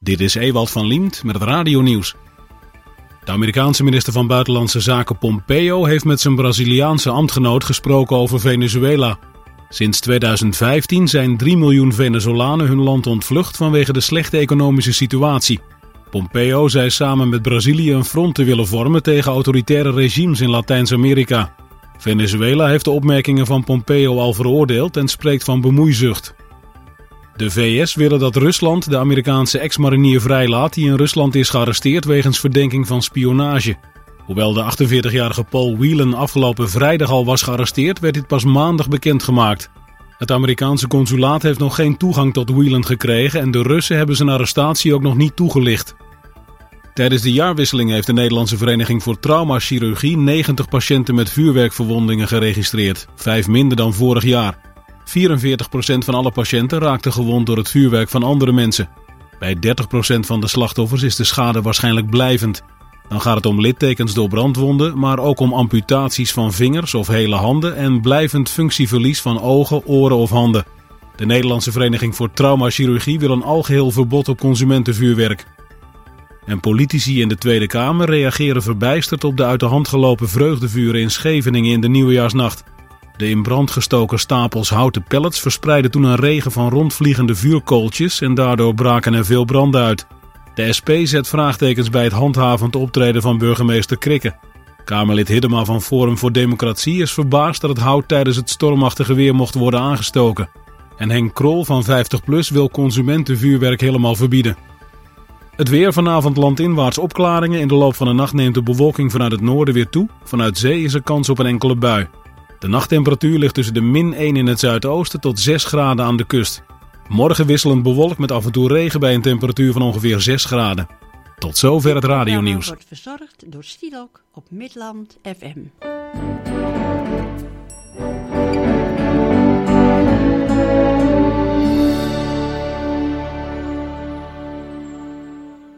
Dit is Ewald van Liemt met het radionieuws. De Amerikaanse minister van Buitenlandse Zaken Pompeo heeft met zijn Braziliaanse ambtgenoot gesproken over Venezuela. Sinds 2015 zijn 3 miljoen Venezolanen hun land ontvlucht vanwege de slechte economische situatie. Pompeo zei samen met Brazilië een front te willen vormen tegen autoritaire regimes in Latijns-Amerika. Venezuela heeft de opmerkingen van Pompeo al veroordeeld en spreekt van bemoeizucht. De VS willen dat Rusland de Amerikaanse ex-marinier vrijlaat die in Rusland is gearresteerd wegens verdenking van spionage. Hoewel de 48-jarige Paul Whelan afgelopen vrijdag al was gearresteerd, werd dit pas maandag bekendgemaakt. Het Amerikaanse consulaat heeft nog geen toegang tot Whelan gekregen en de Russen hebben zijn arrestatie ook nog niet toegelicht. Tijdens de jaarwisseling heeft de Nederlandse Vereniging voor Traumachirurgie 90 patiënten met vuurwerkverwondingen geregistreerd, 5 minder dan vorig jaar. 44% van alle patiënten raakten gewond door het vuurwerk van andere mensen. Bij 30% van de slachtoffers is de schade waarschijnlijk blijvend. Dan gaat het om littekens door brandwonden, maar ook om amputaties van vingers of hele handen en blijvend functieverlies van ogen, oren of handen. De Nederlandse Vereniging voor Traumachirurgie wil een algeheel verbod op consumentenvuurwerk. En politici in de Tweede Kamer reageren verbijsterd op de uit de hand gelopen vreugdevuren in Scheveningen in de nieuwjaarsnacht. De in brand gestoken stapels houten pellets verspreidden toen een regen van rondvliegende vuurkooltjes en daardoor braken er veel branden uit. De SP zet vraagtekens bij het handhavend optreden van burgemeester Krikke. Kamerlid Hiddema van Forum voor Democratie is verbaasd dat het hout tijdens het stormachtige weer mocht worden aangestoken. En Henk Krol van 50PLUS wil consumentenvuurwerk helemaal verbieden. Het weer vanavond landinwaarts opklaringen. In de loop van de nacht neemt de bewolking vanuit het noorden weer toe. Vanuit zee is er kans op een enkele bui. De nachttemperatuur ligt tussen de -1 in het zuidoosten tot 6 graden aan de kust. Morgen wisselend bewolkt met af en toe regen bij een temperatuur van ongeveer 6 graden. Tot zover het radionieuws. Wordt verzorgd door Stilok op Midland FM.